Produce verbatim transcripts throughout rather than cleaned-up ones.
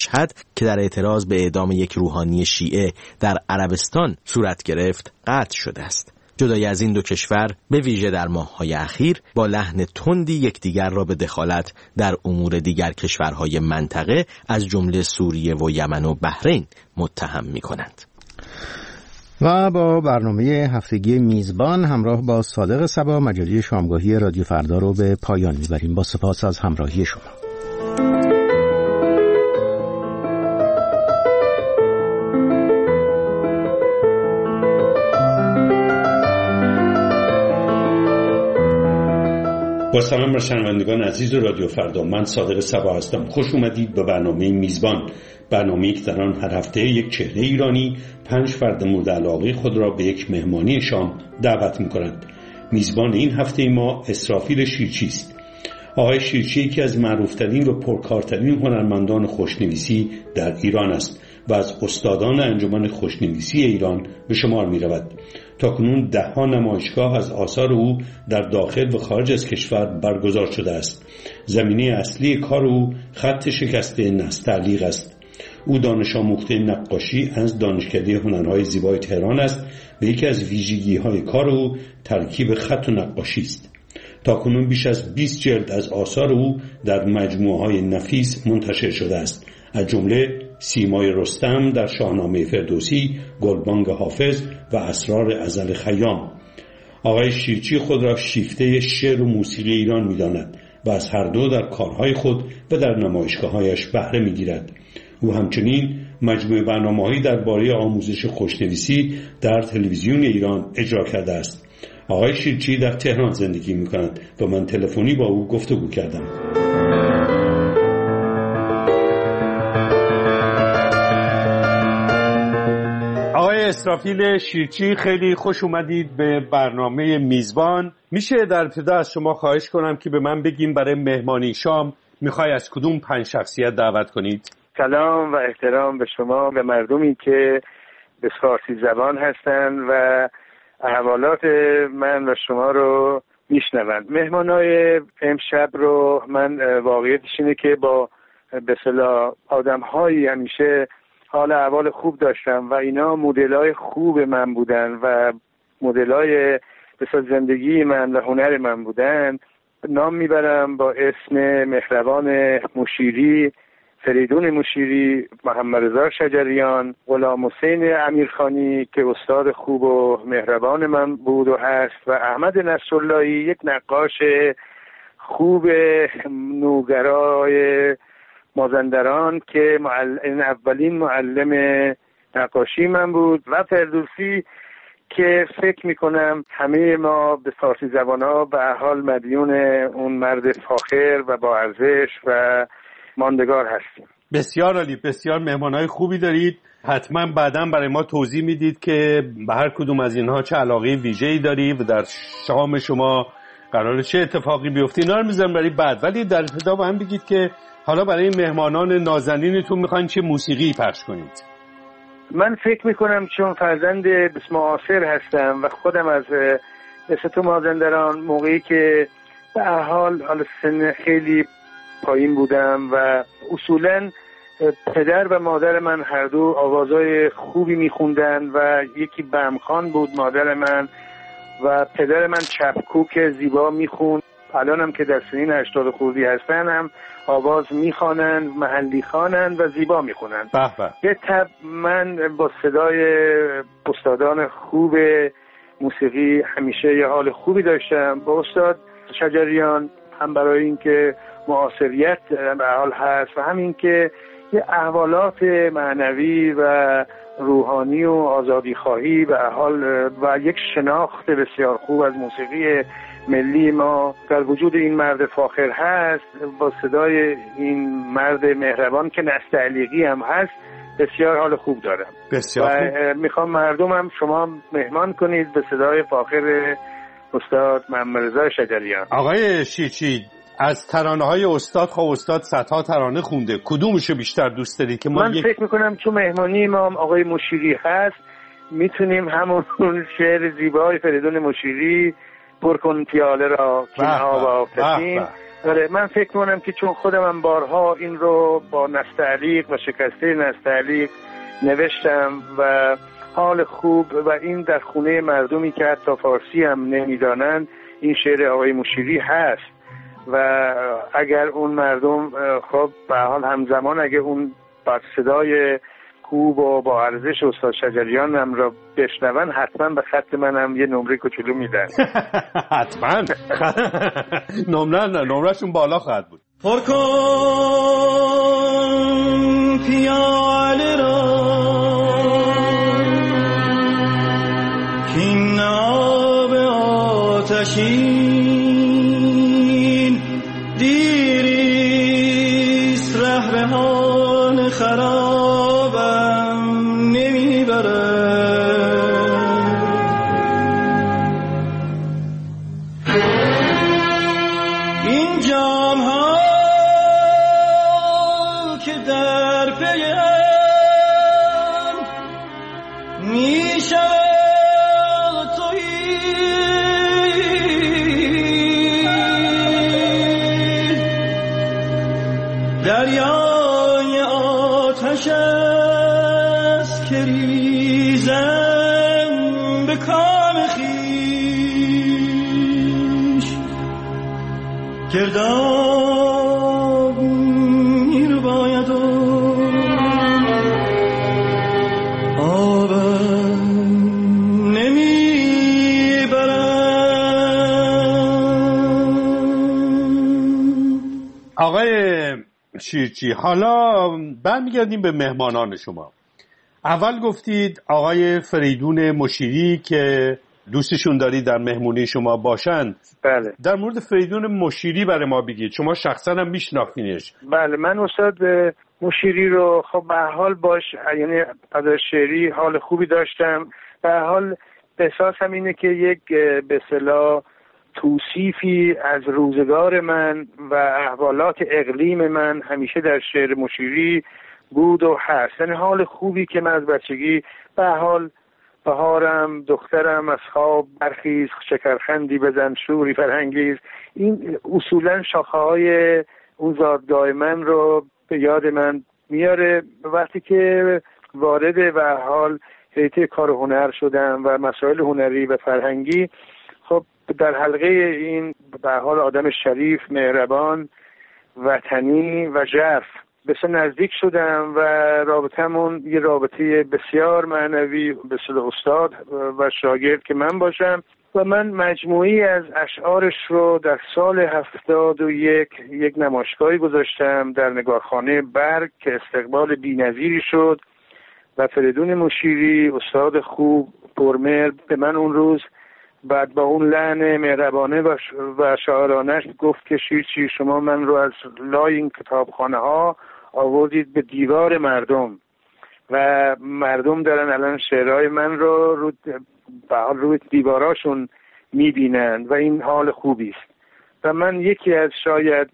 مشهد که در اعتراض به اعدام یک روحانی شیعه در عربستان صورت گرفت قطع شده است. جدای از این دو کشور به ویژه در ماه‌های اخیر با لحن تندی یکدیگر را به دخالت در امور دیگر کشورهای منطقه از جمله سوریه و یمن و بحرین متهم می‌کنند. و با برنامه هفتگی میزبان همراه با صادق صبا مجله شامگاهی رادیو فردا رو به پایان میبریم. با سپاس از همراهی شما. با سلام بر شنوندگان عزیز رادیو فردا، من صادق صبا هستم. خوش اومدید به برنامه میزبان، برنامه‌ای که در آن هر هفته یک چهره ایرانی پنج فرد مورد علاقه خود را به یک مهمانی شام دعوت می‌کنند. میزبان این هفته ما اسرافیل شیرچی است. آقای شیرچی یکی از معروفترین و پرکارترین هنرمندان خوشنویسی در ایران است و از استادان انجمن خوشنویسی ایران به شمار می‌رود. تاکنون ده ها نمایشگاه از آثار او در داخل و خارج از کشور برگزار شده است. زمینه اصلی کار او خط شکسته نستعلیق است. او دانش آموخته نقاشی از دانشکده هنرهای زیبای تهران است و یکی از ویژگی‌های کار او ترکیب خط و نقاشی است. تاکنون بیش از بیست جلد از آثار او در مجموعه‌های نفیس منتشر شده است، از جمله سیمای رستم در شاهنامه فردوسی، گلبانگ حافظ و اسرار ازل خیام. آقای شیرچی خود را شیفته شعر و موسیقی ایران می‌داند و از هر دو در کارهای خود و در نمایشگاه‌هایش بهره می‌گیرد. او همچنین مجموعه برنامه‌هایی درباره آموزش خوشنویسی در تلویزیون ایران اجرا کرده است. آقای شیرچی در تهران زندگی می‌کند و من تلفنی با او گفتگو کردم. آقای اسرافیل شیرچی، خیلی خوش اومدید به برنامه میزبان. میشه در ابتدا از شما خواهش کنم که به من بگیم برای مهمانی شام میخوای از کدوم پنج شخصیت دعوت کنید؟ سلام و احترام به شما، به مردمی که به فارسی زبان هستند و احوالات من و شما رو میشنوند. مهمانای امشب رو من واقعیتش اینه که با به اصطلاح آدم‌هایی همیشه حال احوال خوب داشتم و اینا مدل‌های خوب من بودن و مدل‌های بسیار زندگی من و هنر من بودن. نام میبرم با اسم مهربان مشیری، فریدون مشیری، محمد رضا شجریان، غلام حسین امیرخانی که استاد خوب و مهربان من بود و هست، و احمد نصراللهی، یک نقاش خوب نوگرای مازندران که معلم اولین معلم نقاشی من بود، و فردوسی که فکر میکنم همه ما به فارسی زبان‌ها به حال مدیون اون مرد فاخر و با ارزش و ماندگار هستیم. بسیار عالی، بسیار مهمانای خوبی دارید. حتما بعداً برای ما توضیح میدید که به هر کدوم از اینها چه علاقه ویژه‌ای دارید و در شام شما قراره چه اتفاقی بیفته. اینا رو میذارم برای بعد، ولی در ابتدا با هم بگید که حالا برای مهمانان نازنینتون میخواین چه موسیقی پخش کنید؟ من فکر میکنم چون فرزند بس معاصر هستم و خودم از استو مازندران، موقعی که به حال حال سن خیلی پایین بودم و اصولاً پدر و مادر من هر دو آوازهای خوبی میخوندن و یکی بمخان بود مادر من و پدر من چپکوک زیبا میخوند. الانم که در سنین هشتاد خوردی هستن هم آواز میخوانند، محلی خوانند و زیبا میخونند. یه تب من با صدای استادان خوب موسیقی همیشه یه حال خوبی داشتم. با استاد شجریان هم برای اینکه معاصریت به حال هست و همین که یه احوالات معنوی و روحانی و آزادی خواهی به حال و یک شناخت بسیار خوب از موسیقی ملی ما در وجود این مرد فاخر هست، با صدای این مرد مهربان که نستعلیقی هم هست بسیار حال خوب دارم. بسیار و میخوام مردمم شما مهمان کنید به صدای فاخر استاد محمد رضا شجریان. آقای شیرچی، از ترانه‌های استاد خب استاد صدها ترانه خونده، کدومشو بیشتر دوست دارید که ما من یک... فکر میکنم چون مهمانی ما آقای مشیری هست میتونیم همون شعر زیبای فریدون مشیری پر کن پیاله را که ها و آفتیم آره من فکر می‌کنم که چون خودم هم بارها این رو با نستعلیق و شکسته نستعلیق نوشتم و حال خوب و این در خونه مردمی که حتی فارسی هم نمیدانند این شعر آقای مشیری هست و اگر اون مردم خب به حال همزمان اگر اون با صدای خوب و با ارزش استاد شجریان هم را بشنون حتما به خط من هم یه نمره کوچولو میدن. حتما نمره نه نمرهشون بالا خواهد بود. پر کن پیاله را کین آب آتشین دیریست رهبهان خرابم نمیبرد این جام ها که در پیم میشود دریای آتش است که ریزم به کام خویش گرداب میرو باید و آبم نمیبرم. آقای شیرچی حالا برمیگردیم به مهمانان شما. اول گفتید آقای فریدون مشیری که دوستشون دارید در مهمونی شما باشن. بله. در مورد فریدون مشیری برای ما بگید، شما شخصا هم میشناختینش. بله من استاد مشیری رو خب به حال باش یعنی از شعری حال خوبی داشتم. به حال احساسم اینه که یک به اصطلاح توصیفی از روزگار من و احوالات اقلیم من همیشه در شعر مشیری بود و هست. یعنی حال خوبی که من از بچگی به حال بهارم دخترم از خواب برخیز شکرخندی بزن شوری فرهنگیز، این اصولا شاخه‌های اون زادگاه من رو به یاد من میاره. وقتی که وارد به حال حیطه کار هنر شدم و مسائل هنری و فرهنگی، خب در حلقه این به حال آدم شریف، مهربان، وطنی و ژرف بسیار نزدیک شدم و رابطمون یه رابطه بسیار معنوی به صلاح استاد و شاگرد که من باشم و من مجموعی از اشعارش رو در سال هفتاد و یک یک نمایشگاهی گذاشتم در نگارخانه برگ که استقبال بی‌نظیری شد و فریدون مشیری استاد خوب پرمهر به من اون روز بعد با اون لحن مهربانه و شاعرانش گفت که شیرچی شما من رو از لای این کتابخانه ها آوردید به دیوار مردم و مردم دارن الان شعرهای من رو رو به حال روی دیواراشون میبینند و این حال خوبی است. و من یکی از شاید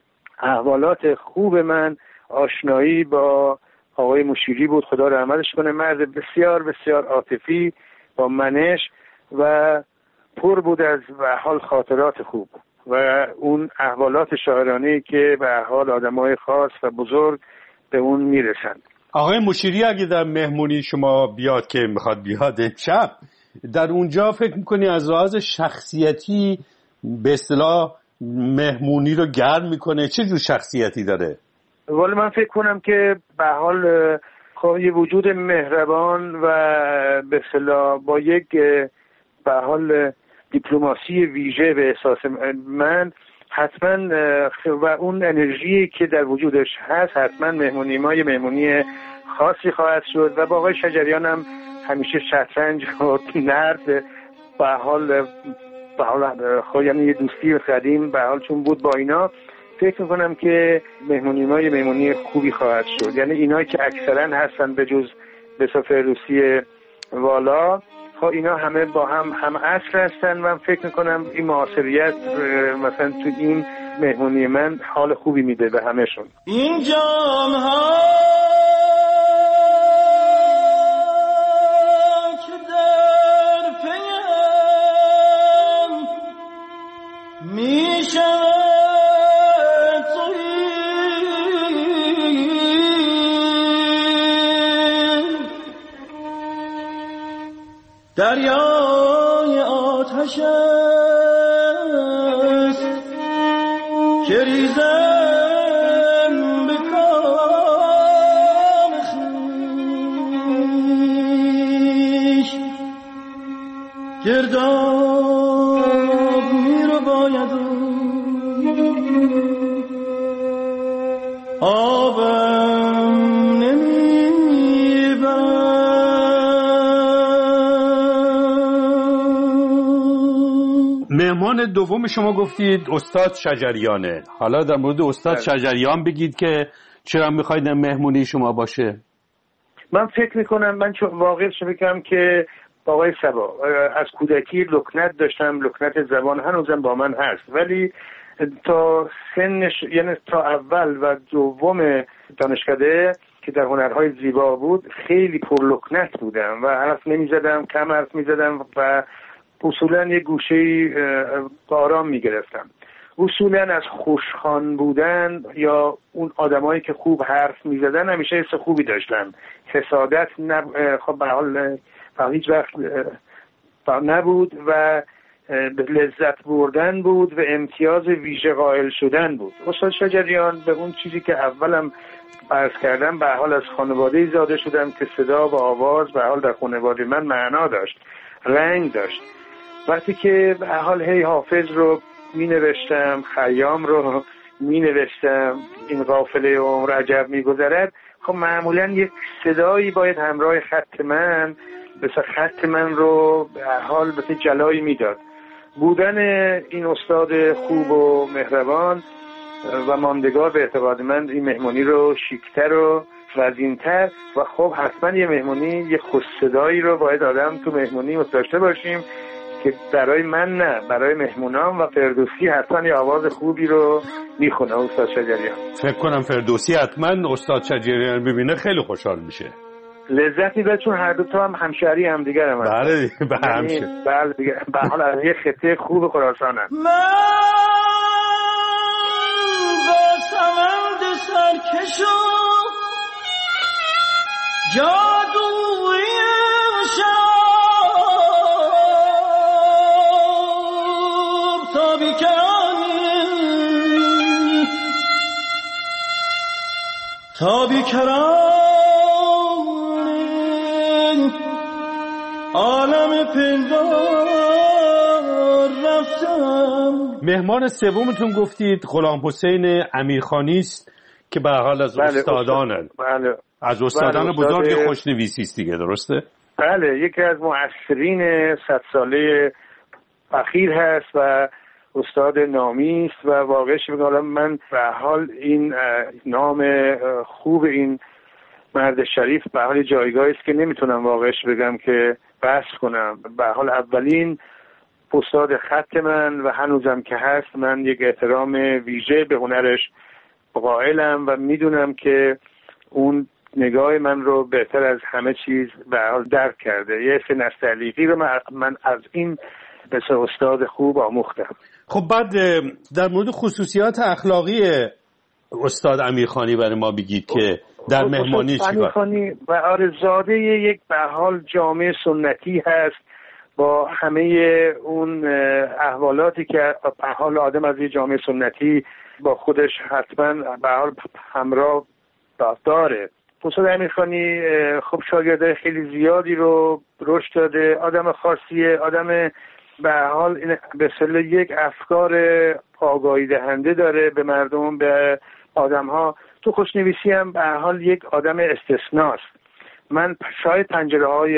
احوالات خوب من آشنایی با آقای مشیری بود، خدا رحمتش کنه. مرد بسیار بسیار عاطفی با منش و پر بود از به حال خاطرات خوب و اون احوالات شاعرانه‌ای که به حال آدمای خاص و بزرگ به اون میرسند. آقای مشیری اگه در مهمونی شما بیاد که میخواد بیاد امشب، در اونجا فکر میکنی از لحاظ شخصیتی به اصطلاح مهمونی رو گرم میکنه؟ چه جور شخصیتی داره؟ ولی من فکر کنم که به حال خب یه وجود مهربان و به اصطلاح با یک به حال دیپلماسی ویژه به احساس من حتما و اون انرژی که در وجودش هست حتما مهمونی ما یه مهمونی خاصی خواهد شد و با آقای شجریان هم همیشه شطرنج و نرد به حال به حال خب یعنی یه دوستی قدیم به حال چون بود با اینا، فکر میکنم که مهمونی ما یه مهمونی خوبی خواهد شد. یعنی اینا که اکثرا هستن به جز بسافر روسی والا، خب اینا همه با هم هم اصل هستن و من فکر میکنم این معاصریت مثلا تو این مهمونی من حال خوبی میده به همهشون. این جام ها که در پیم میشن دریای آتش است که ریزم به کام خویش گرداب میرو باید آبم مهمان دوم شما گفتید استاد شجریانه. حالا در مورد استاد شجریان بگید که چرا میخواید مهمونی شما باشه؟ من فکر میکنم من چون واقعا فکرم که آقای صبا از کودکی لکنت داشتم، لکنت زبان هنوزم با من هست، ولی تا سنش یعنی تا اول و دوم دانشکده که در هنرهای زیبا بود خیلی پر لکنت بودم و حرف نمیزدم، کم حرف میزدم و اصولا یه گوشه‌ای آرام میگرفتم. اصولا از خوشخوان بودن یا اون آدمایی که خوب حرف میزدن همیشه حس خوبی داشتم. حسادت نب... خب به حال هیچ وقت نبود و لذت بردن بود و امتیاز ویژه قائل شدن بود. استاد شجریان به اون چیزی که اولم عرض کردم به حال از خانواده‌ای زاده شدم که صدا و آواز به حال در خانواده من معنا داشت، رنگ داشت. وقتی که به حال هی حافظ رو می نوشتم، خیام رو می نوشتم، این قافله عمر عجب می گذرد، خب معمولا یک صدایی باید همراه خط من مثل خط من رو به حال مثل جلایی می داد. بودن این استاد خوب و مهربان و ماندگار به اعتقاد من این مهمونی رو شیکتر و وزین‌تر و خب حتما یه مهمونی یه خوش صدایی رو باید آدم تو مهمونی داشته باشیم که برای من نه، برای مهمونام و فردوسی حتما یه آواز خوبی رو میخونه استاد شجریان. فکر کنم فردوسی حتما استاد شجریان ببینه خیلی خوشحال میشه. لذت میبره چون هر دو تا هم همشهری هم دیگر هم هستن. بله به همشه. بله دیگه به حال از یه خطه خوب خراسانم. من با سمند سرکشو جادوی شب تا بیکرانی تا بیکرانی عالم پندار رفتم. مهمان سومتون گفتید غلام حسین امیرخانی است که به حال از بله استادانن. بله. از استادان بله بزرگ استاد... خوشنویسی است دیگه، درسته؟ بله یکی از مؤثرین صد ساله اخیر هست و استاد نامی است و واقعش میگم من به حال این نام خوب این مرد شریف به حال جایگاهی است که نمیتونم واقعش بگم که بحث کنم. به حال اولین استاد خط من و هنوزم که هست من یک احترام ویژه به هنرش قائلم و میدونم که اون نگاه من رو بهتر از همه چیز به حال درک کرده. یه سه نستعلیقی رو من از این مثل استاد خوب آموختم. خب بعد در مورد خصوصیات اخلاقی استاد امیرخانی برای ما بگید که در مهمانی چیکار؟ امیرخانی و آرزاده یک به حال جامعه سنتی هست با همه اون احوالاتی که به حال آدم از یه جامعه سنتی با خودش حتما به حال همراه داره. استاد امیرخانی خب شاگردای خیلی زیادی رو رشد داده، آدم خاصیه، آدم به حال این به اصطلاح یک افکار آگاهی دهنده داره به مردم، به آدم‌ها. تو خوشنویسی هم به حال یک آدم استثناست. من شاید پنجره‌های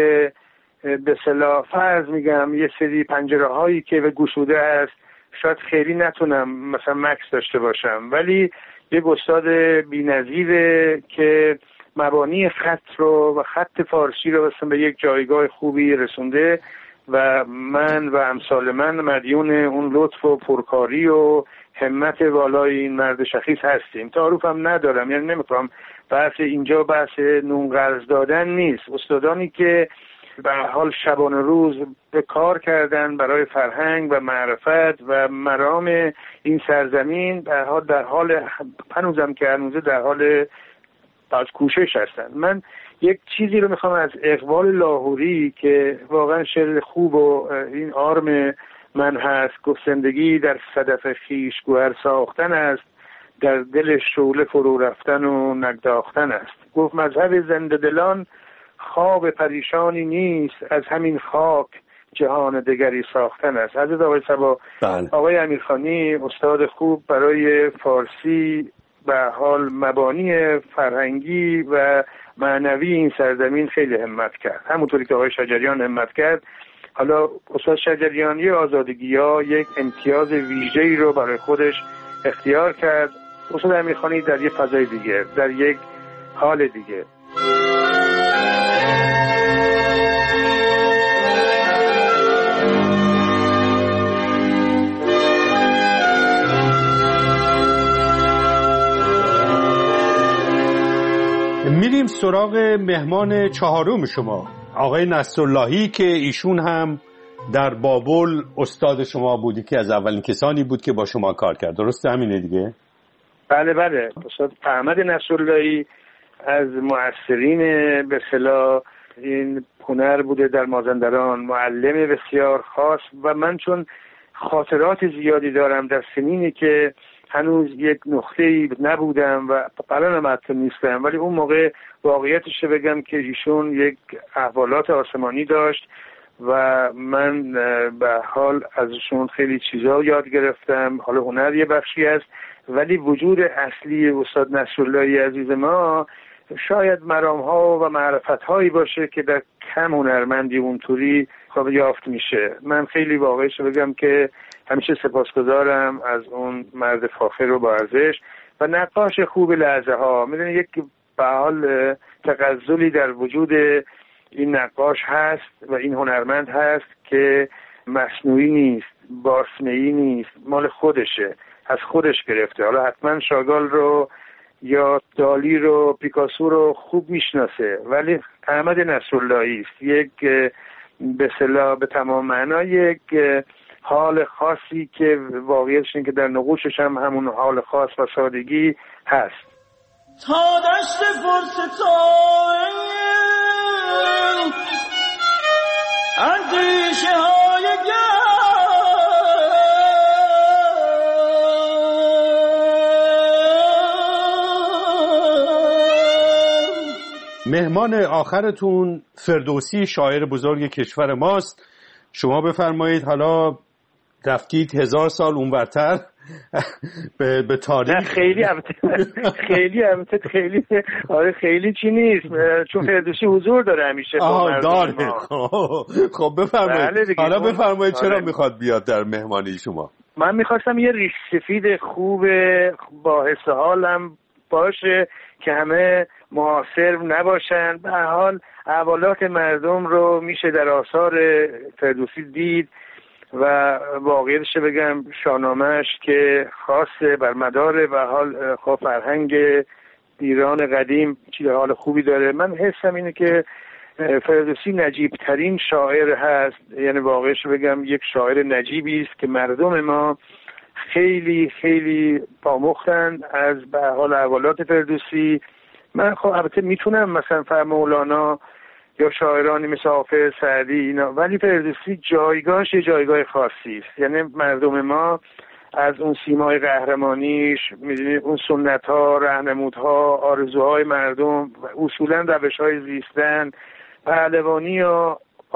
به اصطلاح فرض میگم یه سری پنجره‌هایی که به گشوده است شاید خیلی نتونم مثلا مکس داشته باشم، ولی یک استاد بی‌نظیره که مبانی خط رو و خط فارسی رو مثلا به یک جایگاه خوبی رسونده و من و امثال من مدیون اون لطف و پرکاری و همت والای این مرد شخیص هستیم. تعارفم ندارم، یعنی نمیخوام بحث اینجا بحث نون قرض دادن نیست. استادانی که به حال شبانه روز به کار کردن برای فرهنگ و معرفت و مرام این سرزمین، به حال در حال هنوزم که هنوزه در حال از کوشش هستن. من یک چیزی رو میخوام از اقبال لاهوری که واقعا شعر خوب و این آرم من هست، گفت زندگی در صدف خویش گوهر ساختن است، در دل شعله فرو رفتن و نگداختن است. گفت مذهب زنده دلان خواب پریشانی نیست، از همین خاک جهان دگری ساختن است. حضرت آقای صبا، بله. آقای امیرخانی استاد خوب برای فارسی به حال مبانی فرهنگی و معنوی این سرزمین خیلی همت کرد، همونطوری که آقای شجریان همت کرد. حالا استاد شجریانی آزادگی‌ها یک امتیاز ویژه‌ای رو برای خودش اختیار کرد. استاد امیرخانی در یک فضای دیگه، در یک حال دیگه. میریم سراغ مهمان چهارم شما، آقای نصراللهی، که ایشون هم در بابل استاد شما بودی، که از اولین کسانی بود که با شما کار کرد. درسته همینه دیگه؟ بله بله. استاد احمد نصراللهی از مؤثرین به اصطلاح این هنر بوده در مازندران، معلم بسیار خاص. و من چون خاطرات زیادی دارم در سنینی که هنوز یک نقطه‌ای نبودم و الان حتی نیستم، ولی اون موقع واقعیتش بگم که ایشون یک احوالات آسمانی داشت و من به حال ازشون خیلی چیزا یاد گرفتم. حالا هنر یه بخشی است، ولی وجود اصلی استاد نصراللهی عزیز ما شاید مرام‌ها و معرفت‌هایی باشه که در کم هنرمندی اونطوری خب یافت میشه. من خیلی واقعیش بگم که همیشه سپاسگزارم از اون مرد فاخر و با ارزش و نقاش خوب لحظه ها. میدونی یک به حال تغزلی در وجود این نقاش هست و این هنرمند هست که مصنوعی نیست، باسمه‌ای نیست، مال خودشه، از خودش گرفته. حالا حتما شاگال رو یا دالی رو، پیکاسو رو خوب میشناسه، ولی احمد نصراللهی است یک به اصطلاح به تمام معنا یک حال خاصی که واقعیتش این که در نقوشش هم همون حال خاص و سادگی هست. تا دشت فرستای اندیشه های مهمان آخرتون فردوسی، شاعر بزرگ کشور ماست. شما بفرمایید، حالا رفتید هزار سال اونورتر به به تاریخ. نه خیلی البته خیلی البته خیلی آره خیلی چی نیست، چون فردوسی حضور داره همیشه با مردم داره. خب بفرمایید حالا بفرمایید چرا آره. میخواد بیاد در مهمانی شما؟ من میخواستم یه ریش سفید خوب با حس حالم باشه که همه معاصر نباشن. به هر حال احوالات مردم رو میشه در آثار فردوسی دید و واقعیتش بگم شاهنامه‌اش که خاصه بر مدار به حال خب فرهنگ ایران قدیم چیز حال خوبی داره. من حسم اینه که فردوسی نجیب ترین شاعر هست، یعنی واقعیتش بگم یک شاعر نجیبی است که مردم ما خیلی خیلی پامختند از به حال احوالات فردوسی. من خب البته میتونم مثلا فهم مولانا یا شاعرانی مثل حافظ، سعدی اینا، ولی فردوسی جایگاهش یه جایگاه خاصی است. یعنی مردم ما از اون سیمای قهرمانیش، میدونید اون سنت‌ها، راهنمودها، آرزوهای مردم، اصولاً روش‌های زیستن، پهلوانی یا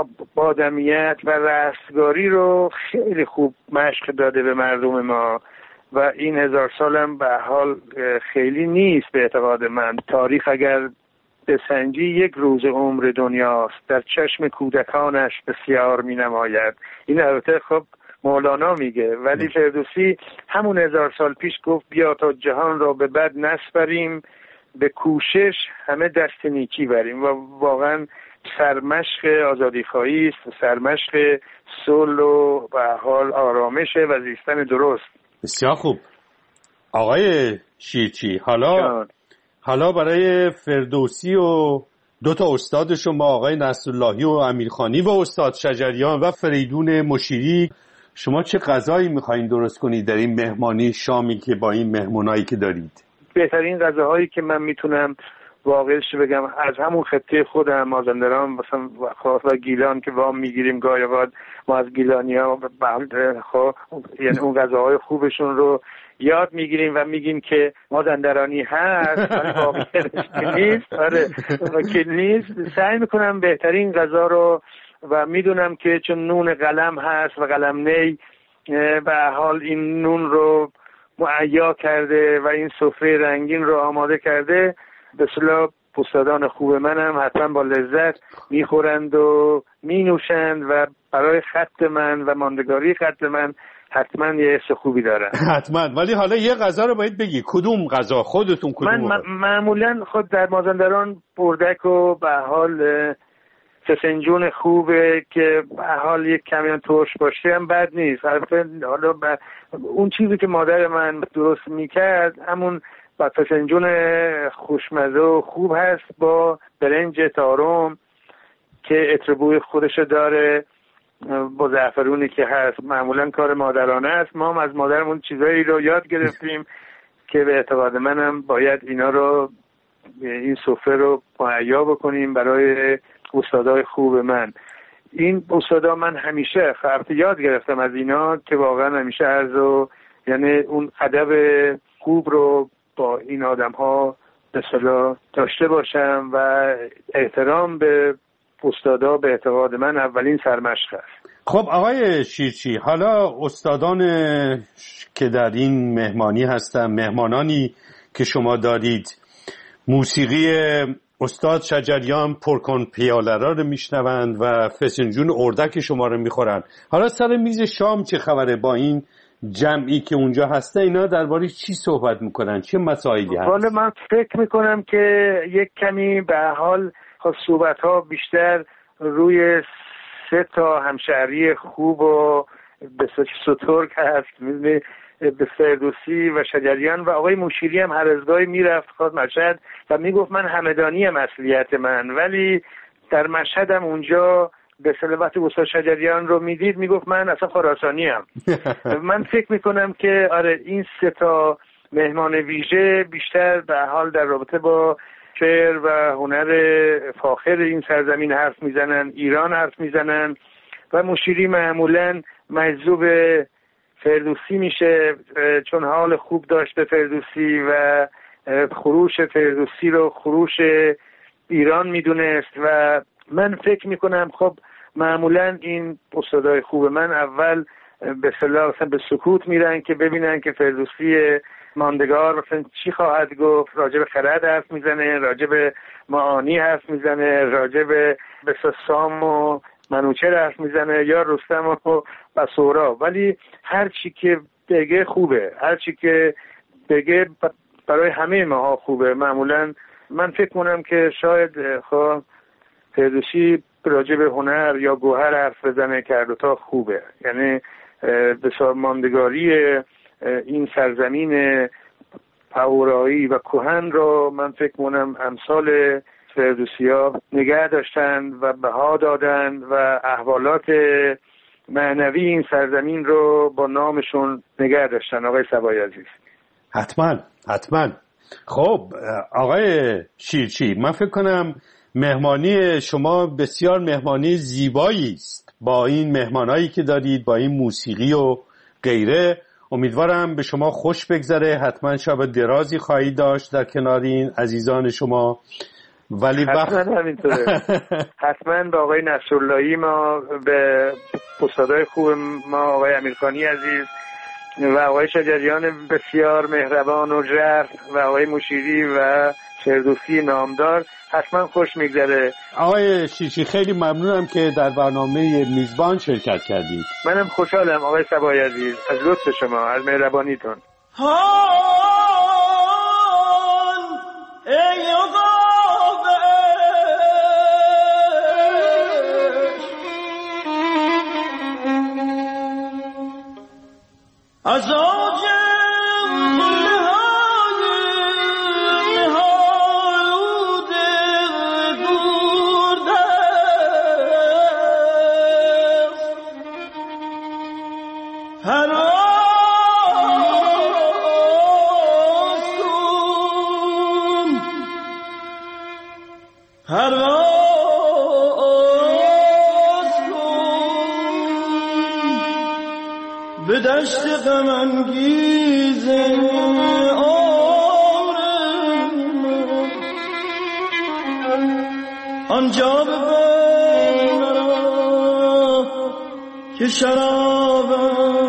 بادمیت و رستگاری رو خیلی خوب مشق داده به مردم ما و این هزار سالم به حال خیلی نیست به اعتقاد من. تاریخ اگر به سنجی یک روز عمر دنیاست، در چشم کودکانش بسیار می نماید. این البته خب مولانا میگه، ولی فردوسی همون هزار سال پیش گفت بیا تا جهان را به بد نسپریم، به کوشش همه دست نیکی بریم. و واقعا سرمشق آزادیخواهی است، سرمشق صلح و به حال آرامش و زیستن درست. بسیار خوب آقای شیرچی، حالا جان. حالا برای فردوسی و دو تا استاد شما آقای نصراللهی و امیرخانی و استاد شجریان و فریدون مشیری، شما چه غذایی میخواین درست کنید در این مهمانی شامی که با این مهمونایی که دارید؟ بهترین غذاهایی که من میتونم واقعش بگم از همون خطه خودم مازندران مثلا و گیلان که وام میگیریم گاهی اوقات ما از گیلانی‌ها خب یعنی اون غذاهای خوبشون رو یاد میگیریم و میگیم که مازندرانی هست ولی واقعیتش نیست. آره که نیست. سعی میکنم بهترین غذا رو و میدونم که چون نون قلم هست و قلم نی به حال این نون رو معیا کرده و این سفره رنگین رو آماده کرده، به اصطلاح استادان خوب منم حتما با لذت میخورند و مینوشند و برای خط من و ماندگاری خط من حتما یه حس خوبی دارن. حتما. ولی حالا یه غذا رو باید بگی، کدوم غذا خودتون کدوم؟ من معمولا خود در مازندران بردک و به حال فسنجون خوبه که به حال یک کمی ترش باشه هم بد نیست. حالا اون چیزی که مادر من درست میکرد همون با فسنجون خوشمزه و خوب هست با برنج تارم که عطر بوی خودش داره با زعفرونی که هست. معمولا کار مادرانه است. ما هم از مادرمون چیزایی رو یاد گرفتیم که به اعتقاد منم باید اینا رو این سفره رو مهیا بکنیم برای استادای خوب من. این استادا من همیشه خرط یاد گرفتم از اینا که واقعا همیشه عرض و یعنی اون ادب خوب رو با این آدم ها به اصطلاح داشته باشم و احترام به استادا به اعتقاد من اولین سرمشق است. خب آقای شیرچی، حالا استادان که در این مهمانی هستن، مهمانانی که شما دارید، موسیقی استاد شجریان پرکن پیاله‌ها رو میشنوند و فسنجون اردک شما رو میخورن. حالا سر میز شام چه خبره با این جمعی که اونجا هسته؟ اینا درباره چی صحبت میکنن؟ چه مسائلی هست؟ والا من فکر میکنم که یک کمی به حال صحبت ها بیشتر روی سه تا همشهری خوب و به سترگ هست، مثل به فردوسی و شجریان و آقای مشیری هم هر از گاهی میرفت خود مشهد و میگفت من همدانی هم اصلیت من، ولی در مشهد هم اونجا به صلوت استاد شجریان رو میدید میگفت من اصلا خراسانی هم. من فکر میکنم که آره این سه تا مهمان ویژه بیشتر به حال در رابطه با شعر و هنر فاخر این سرزمین حرف میزنن، ایران حرف میزنن و مشیری معمولا مجذوب فردوسی میشه چون حال خوب داشته فردوسی و خروش فردوسی رو خروش ایران میدونست و من فکر میکنم خب معمولا این استادای خوب من اول به اصطلاح مثلا به سکوت میرن که ببینن که فردوسی ماندگار مثلا چی خواهد گفت، راجع به خرد حرف میزنه، راجع به معانی حرف میزنه، راجع به سام و منوچهر حرف میزنه یا رستم و بسورا، ولی هر چی که بگه خوبه، هر چی که بگه برای همه ما خوبه. معمولا من فکر کنم که شاید خب فردوسی راجع به هنر یا گوهر حرف بزنه که هر دوتا خوبه، یعنی بسیار ماندگاری این سرزمین پهورایی و کهن رو من فکر کنم امثال فردوسی‌ها نگه داشتن و بها دادن و احوالات معنوی این سرزمین رو با نامشون نگه داشتن. آقای صبای عزیز حتما حتما. خب آقای شیرچی، من فکر کنم مهمانی شما بسیار مهمانی زیبایی است با این مهمانایی که دارید، با این موسیقی و غیره. امیدوارم به شما خوش بگذره. حتما شب درازی خواهید داشت در کنار این عزیزان شما. ولی حتما وقت... همینطوره. حتما به آقای نصراللهی ما، به استادای خوب ما، آقای امیرخانی عزیز و آقای شجریان بسیار مهربان و ژرف و آقای مشیری و فردوسی نامدار حتما خوش میگذره. آقای شیرچی خیلی ممنونم که در برنامه میزبان شرکت کردید. منم خوشحالم آقای صبای عزیز از لطف شما، از مهربانیتون. ای آقا از آجم نهاد نهاد دور دست هراز کن پرواز کن به دشت غم انگیز عمرم، آنجا ببر مرا که شرابم